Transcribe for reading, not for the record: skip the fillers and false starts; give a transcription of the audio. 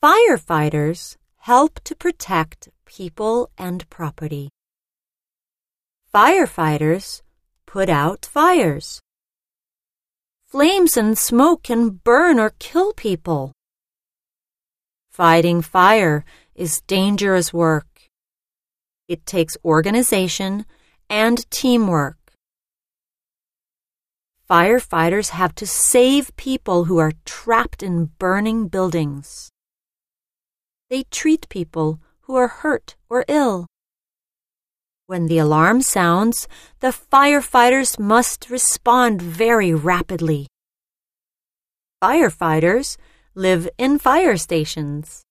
Firefighters help to protect people and property. Firefighters put out fires. Flames and smoke can burn or kill people. Fighting fire is dangerous work. It takes organization and teamwork. Firefighters have to save people who are trapped in burning buildings. They treat people who are hurt or ill. When the alarm sounds, the firefighters must respond very rapidly. Firefighters live in fire stations.